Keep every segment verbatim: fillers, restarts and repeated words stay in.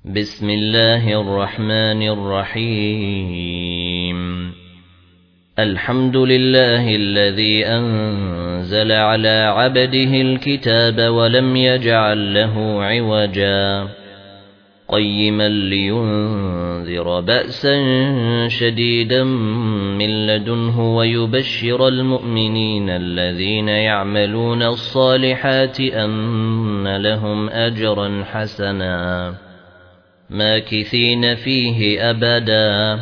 بسم الله الرحمن الرحيم الحمد لله الذي أنزل على عبده الكتاب ولم يجعل له عوجا قيما لينذر بأسا شديدا من لدنه ويبشر المؤمنين الذين يعملون الصالحات أن لهم أجرا حسنا ماكثين فيه أبدا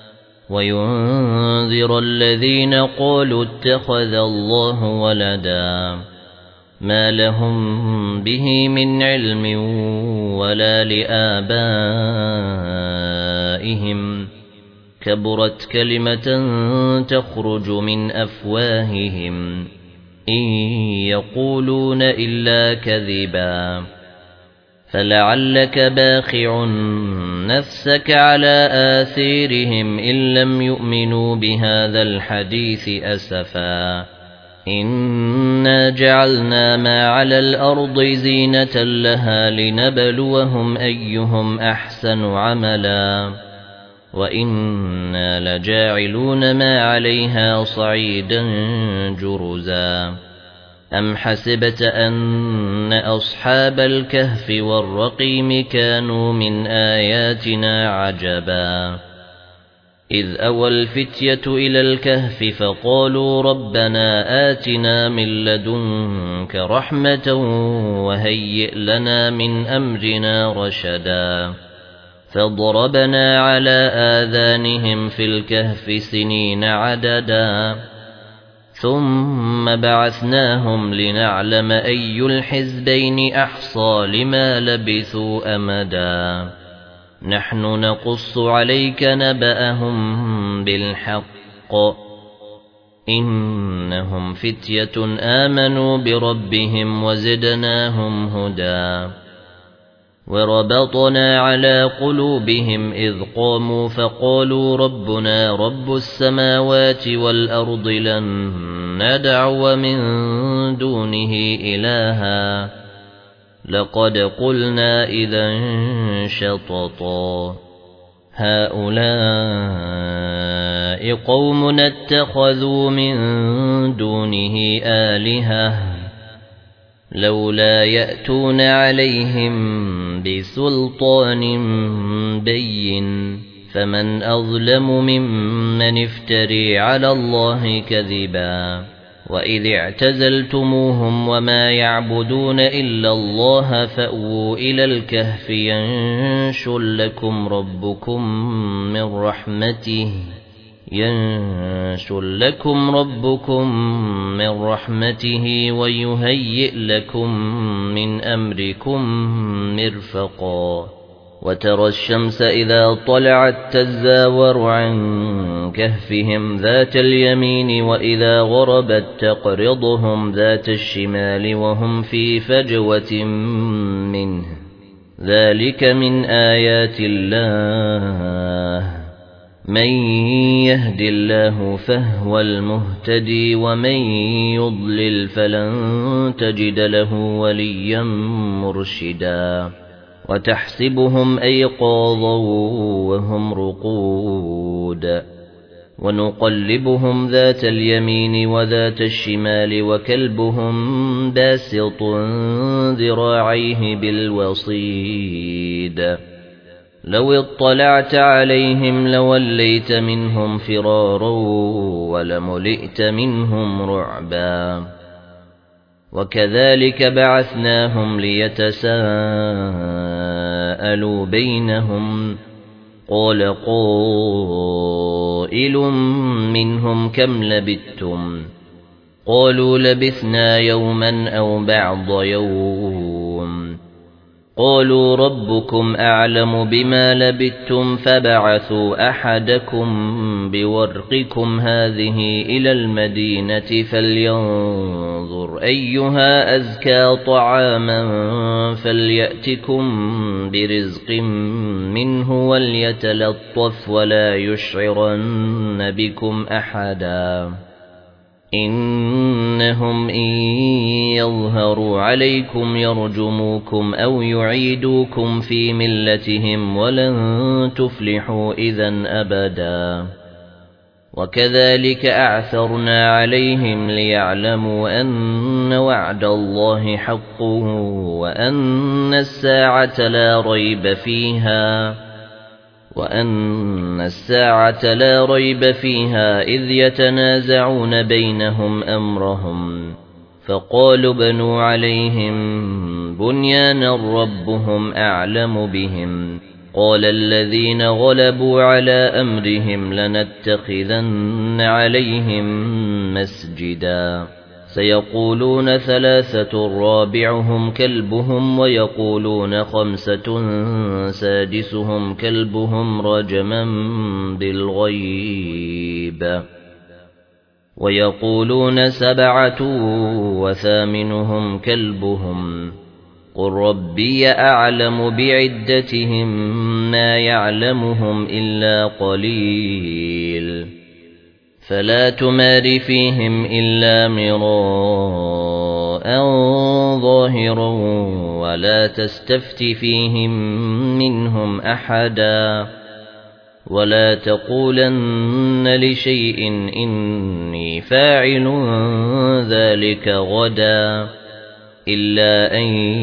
وينذر الذين قالوا اتخذ الله ولدا ما لهم به من علم ولا لآبائهم كبرت كلمة تخرج من أفواههم إن يقولون إلا كذبا فلعلك باخع نفسك على آثارهم إن لم يؤمنوا بهذا الحديث أسفا إنا جعلنا ما على الأرض زينة لها لنبلوهم أيهم أحسن عملا وإنا لجاعلون ما عليها صعيدا جرزا أم حسبت أن أصحاب الكهف والرقيم كانوا من آياتنا عجبا إذ أوى الفتية إلى الكهف فقالوا ربنا آتنا من لدنك رحمة وهيئ لنا من أمرنا رشدا فضربنا على آذانهم في الكهف سنين عددا ثم بعثناهم لنعلم أي الحزبين أحصى لما لبثوا أمدا نحن نقص عليك نبأهم بالحق إنهم فتية آمنوا بربهم وزدناهم هدى وربطنا على قلوبهم إذ قاموا فقالوا ربنا رب السماوات والأرض لن ندعو من دونه إلها لقد قلنا إذا شططا هؤلاء قوم اتخذوا من دونه آلهة لولا يأتون عليهم بسلطان بين فمن أظلم ممن افتري على الله كذبا وإذ اعتزلتموهم وما يعبدون إلا الله فأووا إلى الكهف ينشر لكم ربكم من رحمته ينشر لكم ربكم من رحمته ويهيئ لكم من أمركم مرفقا وترى الشمس إذا طلعت تزاور عن كهفهم ذات اليمين وإذا غربت تقرضهم ذات الشمال وهم في فجوة منه ذلك من آيات الله من يهد الله فهو المهتدي ومن يضلل فلن تجد له وليا مرشدا وتحسبهم أيقاظا وهم رقود ونقلبهم ذات اليمين وذات الشمال وكلبهم باسط ذراعيه بالوصيد لو اطلعت عليهم لوليت منهم فرارا ولملئت منهم رعبا وكذلك بعثناهم ليتساءلوا بينهم قال قائل منهم كم لبثتم قالوا لبثنا يوما أو بعض يوم قالوا ربكم أعلم بما لبثتم فبعثوا أحدكم بورقكم هذه إلى المدينة فلينظر أيها أزكى طعاما فليأتكم برزق منه وليتلطف ولا يشعرن بكم أحدا إنهم إن يظهروا عليكم يرجموكم أو يعيدوكم في ملتهم ولن تفلحوا إذن أبدا وكذلك أعثرنا عليهم ليعلموا أن وعد الله حق وأن الساعة لا ريب فيها وأن الساعة لا ريب فيها إذ يتنازعون بينهم أمرهم فقالوا بنوا عليهم بنيانا ربهم أعلم بهم قال الذين غلبوا على أمرهم لنتخذن عليهم مسجدا سيقولون ثلاثة رابعهم كلبهم ويقولون خمسة سادسهم كلبهم رجما بالغيب ويقولون سبعة وثامنهم كلبهم قل ربي أعلم بعدتهم ما يعلمهم إلا قليل فلا تمار فيهم إلا مراء ظاهرا ولا تستفت فيهم منهم أحدا ولا تقولن لشيء إني فاعل ذلك غدا إلا أن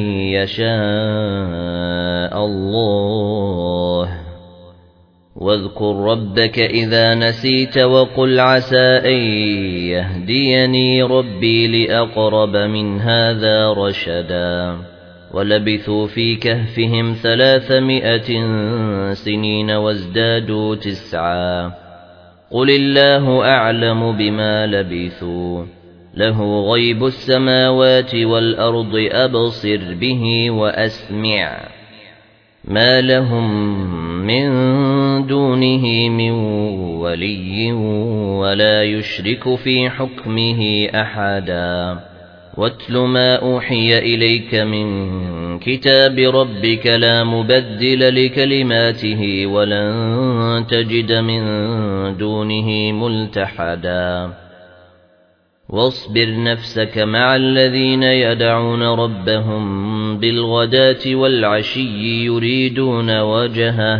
يشاء الله واذكر ربك إذا نسيت وقل عسى أن يهديني ربي لأقرب من هذا رشدا ولبثوا في كهفهم ثلاثمائة سنين وازدادوا تسعا قل الله أعلم بما لبثوا له غيب السماوات والأرض أبصر به وأسمع ما لهم من دونه من ولي ولا يشرك في حكمه أحدا واتل ما أوحي إليك من كتاب ربك لا مبدل لكلماته ولن تجد من دونه ملتحدا واصبر نفسك مع الذين يدعون ربهم بالغداة والعشي يريدون وجهه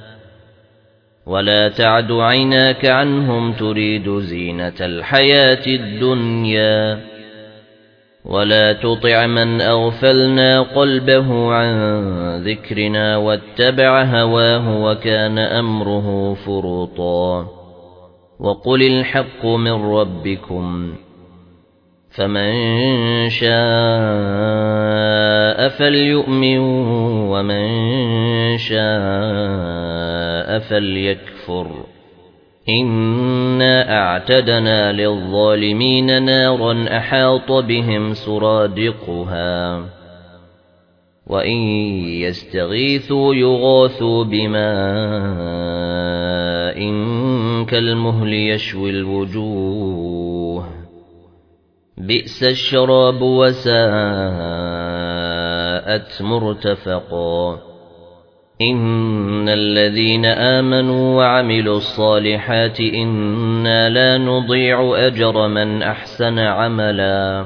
ولا تعد عيناك عنهم تريد زينة الحياة الدنيا ولا تطع من أغفلنا قلبه عن ذكرنا واتبع هواه وكان أمره فرطا وقل الحق من ربكم فمن شاء فليؤمن ومن شاء فليكفر إنا أعتدنا للظالمين نارا أحاط بهم سرادقها وإن يستغيثوا يغاثوا بماء كالمهل يشوي الوجوه بئس الشراب وساءت مرتفقا إن الذين آمنوا وعملوا الصالحات إنا لا نضيع أجر من أحسن عملا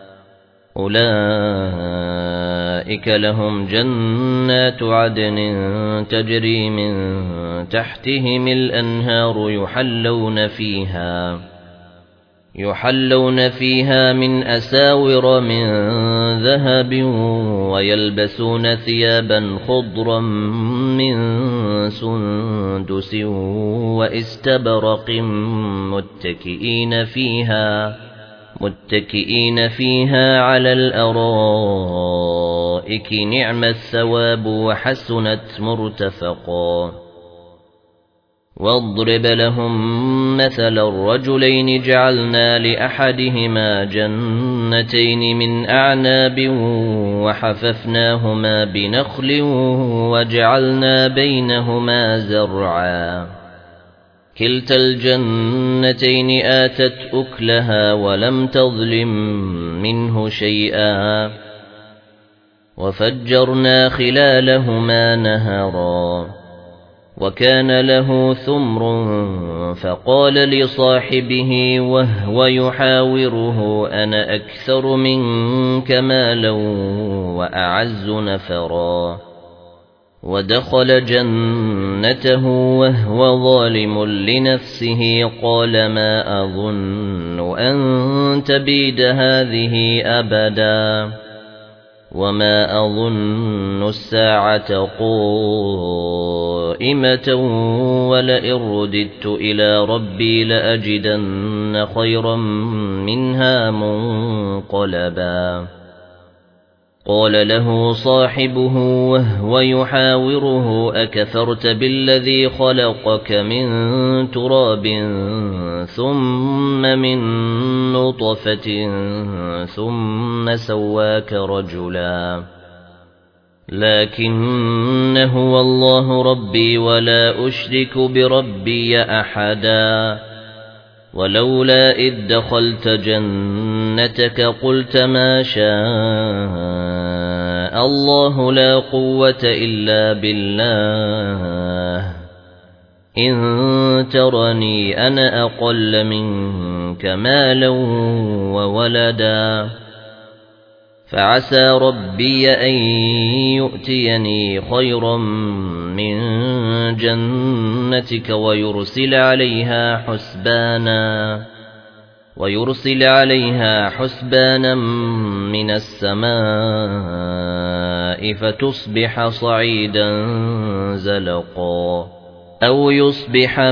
أولئك لهم جنات عدن تجري من تحتهم الأنهار يحلون فيها يحلون فيها من أساور من ذهب ويلبسون ثيابا خضرا من سندس واستبرق متكئين فيها متكئين فيها على الأرائك نعم الثواب وحسنت مرتفقا واضرب لهم مثل الرجلين جعلنا لأحدهما جنتين من أعناب وحففناهما بنخل وجعلنا بينهما زرعا كلتا الجنتين آتت أكلها ولم تظلم منه شيئا وفجرنا خلالهما نهرا وكان له ثمر فقال لصاحبه وهو يحاوره أنا أكثر منك مالا وأعز نفرا ودخل جنته وهو ظالم لنفسه قال ما أظن أن تبيد هذه أبدا وما أظن الساعة قائمة ولئن رددت إلى ربي لأجدن خيرا منها منقلبا قال له صاحبه وهو يحاوره أكفرت بالذي خلقك من تراب ثم من نطفة ثم سواك رجلا لكن هو الله ربي ولا أشرك بربي أحدا ولولا إذ دخلت جنتك قلت ما شاء الله لا قوة إلا بالله إن ترني أنا أقل منك مالا وولدا فعسى ربي أن يؤتيني خيرا من جنتك ويرسل عليها حسبانا ويرسل عليها حسبانا من السماء فتصبح صعيدا زلقا أو يصبح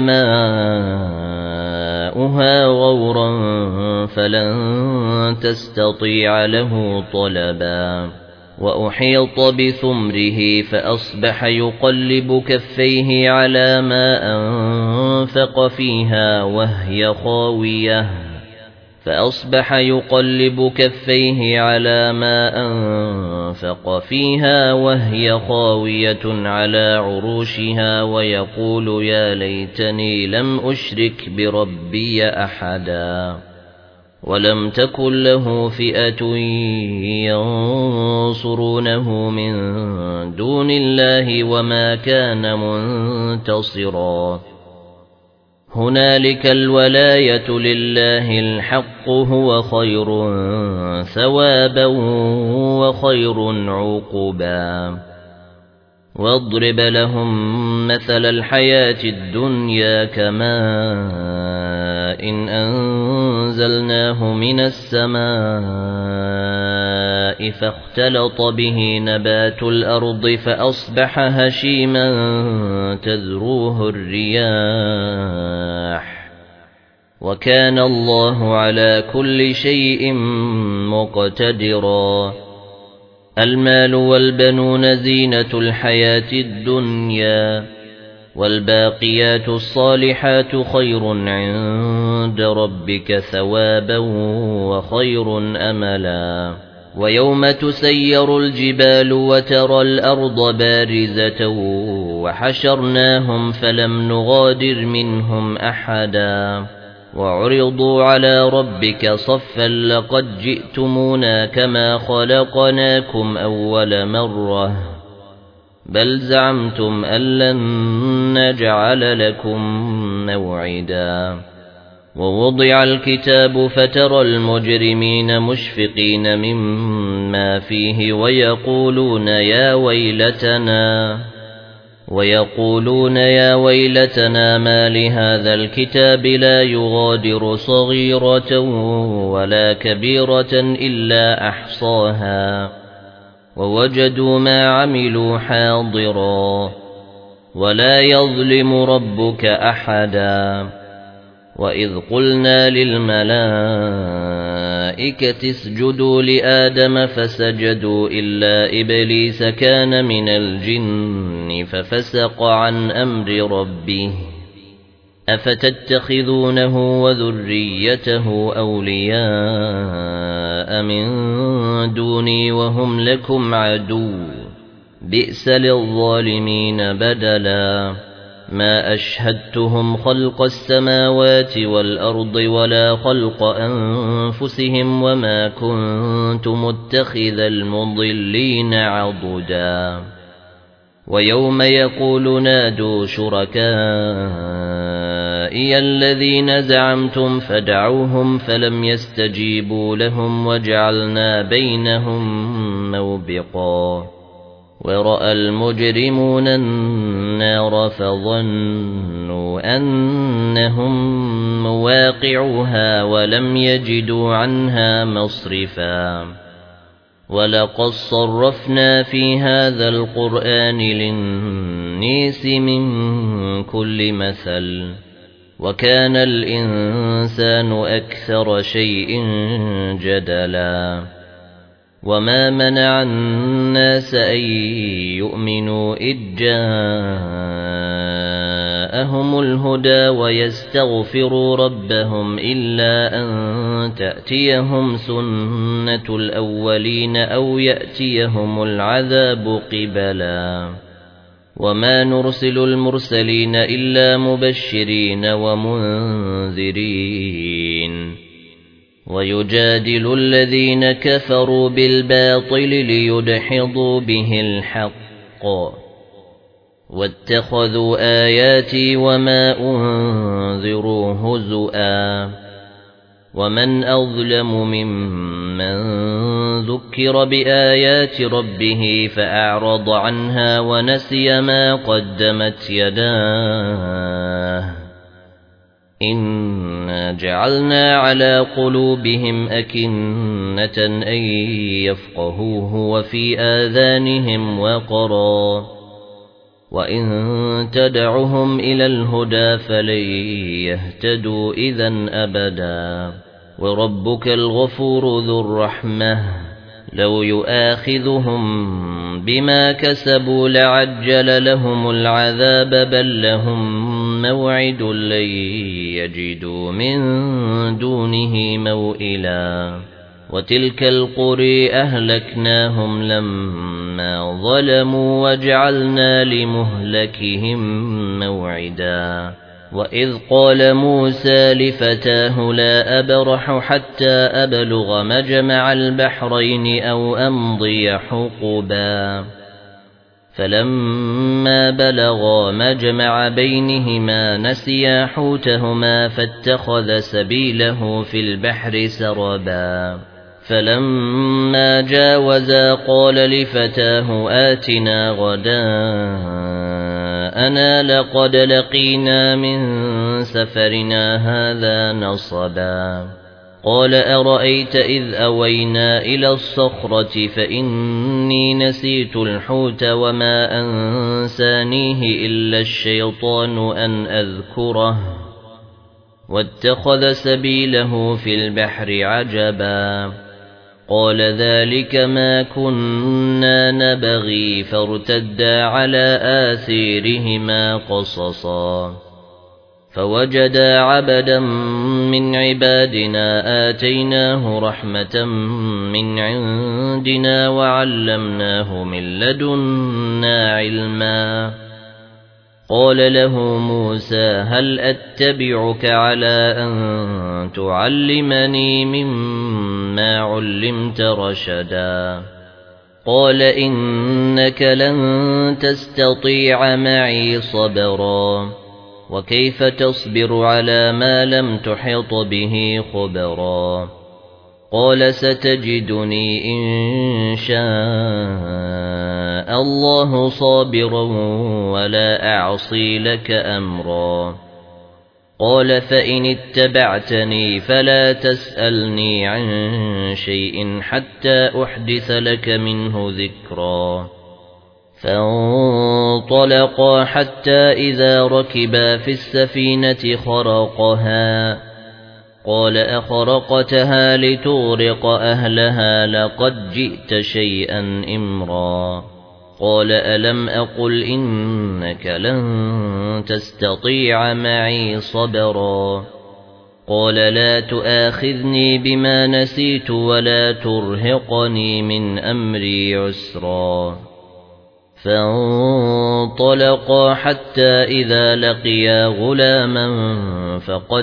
ماؤها غورا فلن تستطيع له طلبا وأحيط بثمره فأصبح يقلب كفيه على ما أنفق فيها وهي خاوية فأصبح يقلب كفيه على ما أنفق فيها وهي خاوية على عروشها ويقول يا ليتني لم أشرك بربي أحدا ولم تكن له فئة ينصرونه من دون الله وما كان منتصرا هنالك الولاية لله الحق هو خير ثوابا وخير عقبا واضرب لهم مثل الحياة الدنيا كماء إن أنزلناه من السماء فاختلط به نبات الأرض فأصبح هشيما تذروه الرياح وكان الله على كل شيء مقتدرا المال والبنون زينة الحياة الدنيا والباقيات الصالحات خير عند ربك ثوابا وخير أملا ويوم تسير الجبال وترى الأرض بارزة وحشرناهم فلم نغادر منهم أحدا وعرضوا على ربك صفا لقد جئتمونا كما خلقناكم أول مرة بل زعمتم أن لن نجعل لكم موعدا ووضع الكتاب فترى المجرمين مشفقين مما فيه ويقولون يا ويلتنا ويقولون يا ويلتنا ما لهذا الكتاب لا يغادر صغيرة ولا كبيرة إلا أحصاها ووجدوا ما عملوا حاضرا ولا يظلم ربك أحدا وإذ قلنا للملائكة اسجدوا لآدم فسجدوا إلا إبليس كان من الجن ففسق عن أمر ربه أفتتخذونه وذريته أولياء من دوني وهم لكم عدو بئس للظالمين بدلا ما أشهدتهم خلق السماوات والأرض ولا خلق أنفسهم وما كنت متخذ المضلين عضدا ويوم يقول نادوا شركائي الذين زعمتم فدعوهم فلم يستجيبوا لهم وجعلنا بينهم موبقا ورأى المجرمون النار فظنوا أنهم مواقعوها ولم يجدوا عنها مصرفا ولقد صرفنا في هذا القرآن للناس من كل مثل وكان الإنسان أكثر شيء جدلا وما منع الناس أن يؤمنوا إذ جاءهم الهدى ويستغفروا ربهم إلا أن تأتيهم سنة الأولين أو يأتيهم العذاب قبلا وما نرسل المرسلين إلا مبشرين ومنذرين ويجادل الذين كفروا بالباطل ليدحضوا به الحق واتخذوا آياتي وما أنذروا هزؤا ومن أظلم ممن ذكر بآيات ربه فأعرض عنها ونسي ما قدمت يداه إنا جعلنا على قلوبهم أكنة أن يفقهوه وفي آذانهم وقرا وإن تدعهم إلى الهدى فلن يهتدوا إذن أبدا وربك الغفور ذو الرحمة لو يؤاخذهم بما كسبوا لعجل لهم العذاب بل لهم موعد لن يجدوا من دونه موئلا وتلك القرى أهلكناهم لما ظلموا وجعلنا لمهلكهم موعدا وإذ قال موسى لفتاه لا أبرح حتى أبلغ مجمع البحرين أو أمضي حقبا فلما بلغا مجمع بينهما نسيا حوتهما فاتخذ سبيله في البحر سربا فلما جاوزا قال لفتاه آتنا غداءنا لقد لقينا من سفرنا هذا نصبا قال أرأيت إذ أوينا إلى الصخرة فإني نسيت الحوت وما أنسانيه إلا الشيطان أن أذكره واتخذ سبيله في البحر عجبا قال ذلك ما كنا نبغي فارتدا على آثيرهما قصصا فوجدا عبدا من عبادنا آتيناه رحمة من عندنا وعلمناه من لدنا علما قال له موسى هل أتبعك على أن تعلمني مما علمت رشدا قال إنك لن تستطيع معي صبرا وكيف تصبر على ما لم تحط به خبرا قال ستجدني إن شاء الله صابرا ولا أعصي لك أمرا قال فإن اتبعتني فلا تسألني عن شيء حتى أحدث لك منه ذكرا فانطلقا حتى إذا ركبا في السفينة خرقها قال أخرقتها لتغرق أهلها لقد جئت شيئا إمرا قال ألم أقل إنك لن تستطيع معي صبرا قال لا تؤاخذني بما نسيت ولا ترهقني من أمري عسرا فانطلقا حتى إذا لقيا غلاما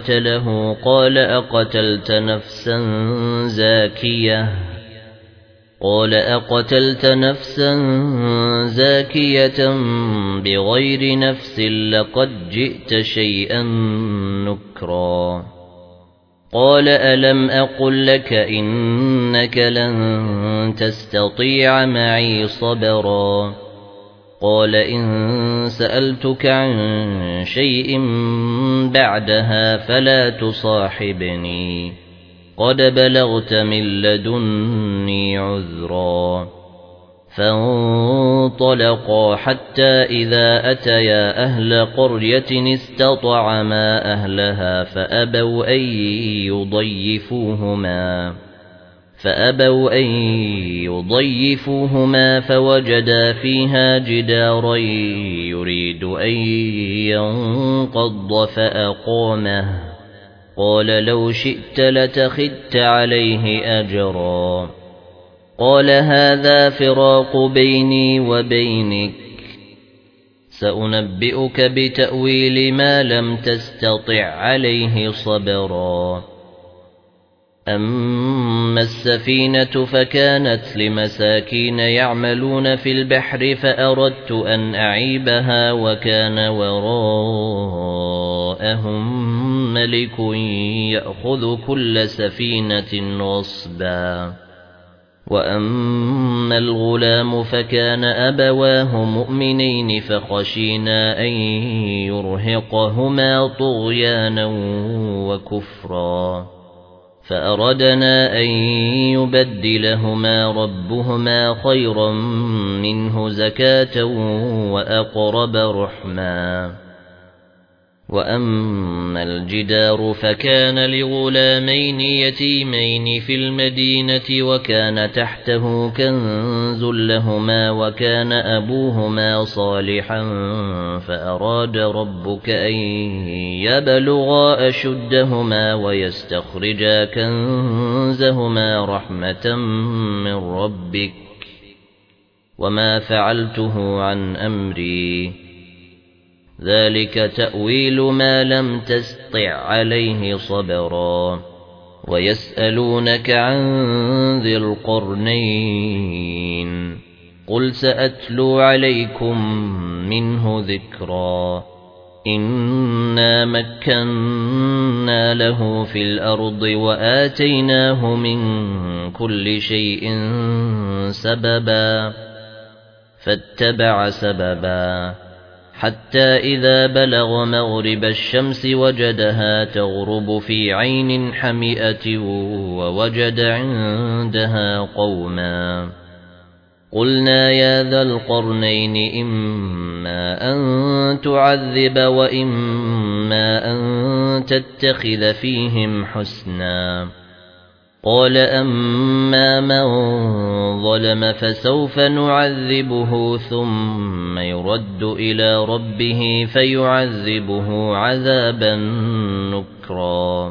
فقتله قال أقتلت نفسا زاكية قال أقتلت نفسا زاكية بغير نفس لقد جئت شيئا نكرا قال ألم أقل لك إنك لن تستطيع معي صبرا قال إن سألتك عن شيء بعدها فلا تصاحبني قد بلغت من لدني عذرا فانطلقا حتى إذا أتيا أهل قرية استطعما أهلها فأبوا أن يضيفوهما فأبوا أن يضيفوهما فوجدا فيها جدارا يريد أن ينقض فأقامه قال لو شئت لتخذت عليه أجرا قال هذا فراق بيني وبينك سأنبئك بتأويل ما لم تستطع عليه صبرا أما السفينة فكانت لمساكين يعملون في البحر فأردت أن أعيبها وكان وراءهم ملك يأخذ كل سفينة غصبا وأما الغلام فكان أبواه مؤمنين فخشينا أن يرهقهما طغيانا وكفرا فأردنا أن يبدلهما ربهما خيرا منه زكاة وأقرب رحما وأما الجدار فكان لغلامين يتيمين في المدينة وكان تحته كنز لهما وكان أبوهما صالحا فأراد ربك أن يبلغا أشدهما ويستخرجا كنزهما رحمة من ربك وما فعلته عن أمري ذلك تأويل ما لم تستطع عليه صبرا ويسألونك عن ذي القرنين قل سأتلو عليكم منه ذكرا إنا مكنا له في الأرض وآتيناه من كل شيء سببا فاتبع سببا حتى إذا بلغ مغرب الشمس وجدها تغرب في عين حمئة ووجد عندها قوما قلنا يا ذا القرنين إما أن تعذب وإما أن تتخذ فيهم حسنا قال أما من ظلم فسوف نعذبه ثم يرد إلى ربه فيعذبه عذابا نكرا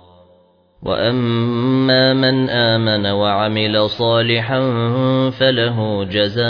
وأما من آمن وعمل صالحا فله جزاء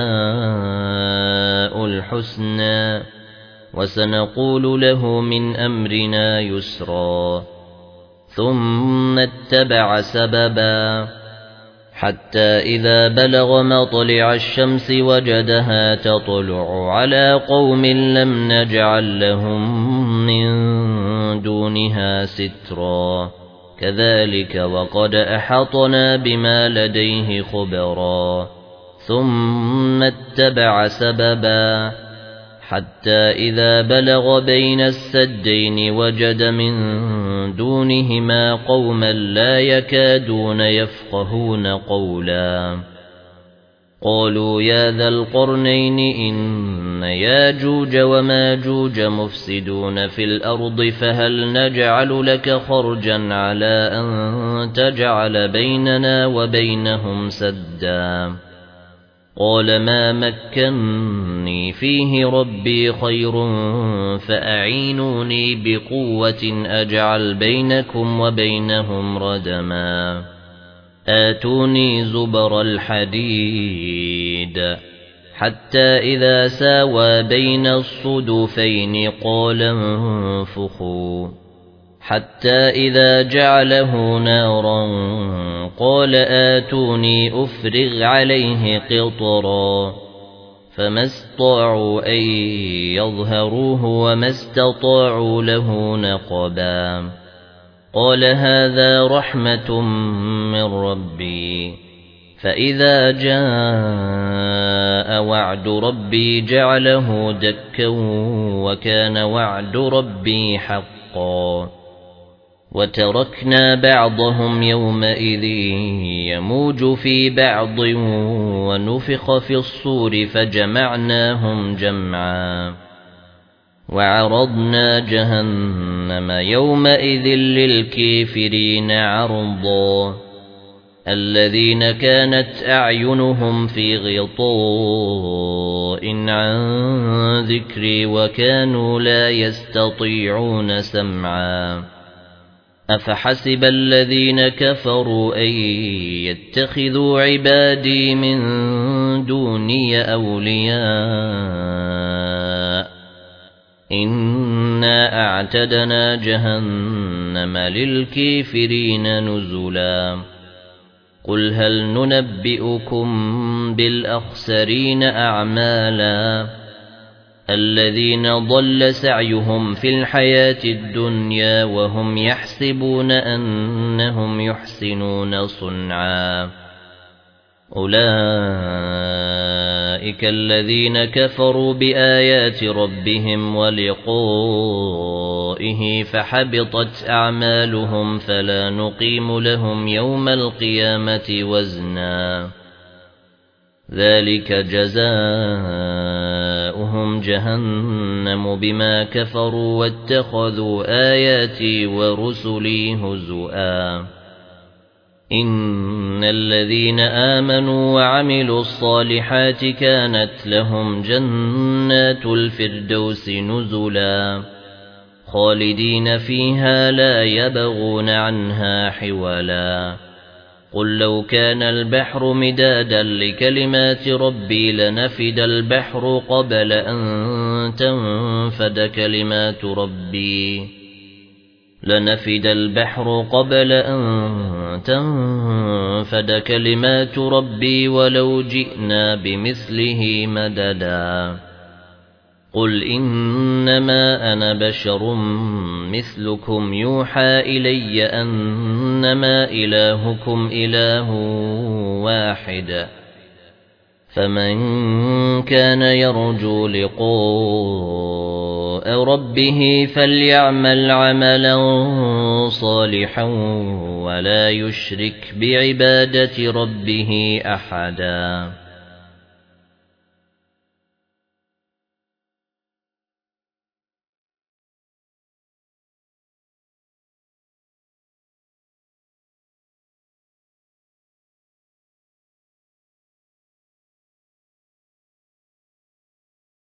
الحسنى وسنقول له من أمرنا يسرا ثم اتبع سببا حتى إذا بلغ مطلع الشمس وجدها تطلع على قوم لم نجعل لهم من دونها سترا كذلك وقد أحطنا بما لديه خبرا ثم اتبع سببا حتى إذا بلغ بين السدين وجد من دونهما قوما لا يكادون يفقهون قولا قالوا يا ذا القرنين إن ياجوج وماجوج مفسدون في الأرض فهل نجعل لك خرجا على أن تجعل بيننا وبينهم سدا قال ما مكنني فيه ربي خير فأعينوني بقوة أجعل بينكم وبينهم ردما آتوني زبر الحديد حتى إذا ساوى بين الصدفين قال انفخوا حتى إذا جعله نارا قال آتوني أفرغ عليه قطرا فما استطاعوا أن يظهروه وما استطاعوا له نقبا قال هذا رحمة من ربي فإذا جاء وعد ربي جعله دكا وكان وعد ربي حقا وتركنا بعضهم يومئذ يموج في بعض ونفخ في الصور فجمعناهم جمعا وعرضنا جهنم يومئذ للكافرين عرضا الذين كانت أعينهم في غطاء عن ذكري وكانوا لا يستطيعون سمعا أفحسب الذين كفروا أن يتخذوا عبادي من دوني أولياء إنا أعتدنا جهنم للكافرين نزلا قل هل ننبئكم بالأخسرين أعمالا الذين ضل سعيهم في الحياة الدنيا وهم يحسبون أنهم يحسنون صنعا أولئك الذين كفروا بآيات ربهم ولقائه فحبطت أعمالهم فلا نقيم لهم يوم القيامة وزنا ذلك جزاؤهم جهنم بما كفروا واتخذوا آياتي ورسلي هزؤا إن الذين آمنوا وعملوا الصالحات كانت لهم جنات الفردوس نزلا خالدين فيها لا يبغون عنها حولا قل لو كان البحر مدادا لكلمات ربي لنفد البحر قبل أن تنفد كلمات ربي لنفد البحر قبل أن تنفد كلمات ربي ولو جئنا بمثله مددا قل إنما أنا بشر مثلكم يوحى إلي أنما إلهكم إله واحد فمن كان يرجو لقاء ربه فليعمل عملا صالحا ولا يشرك بعبادة ربه أحدا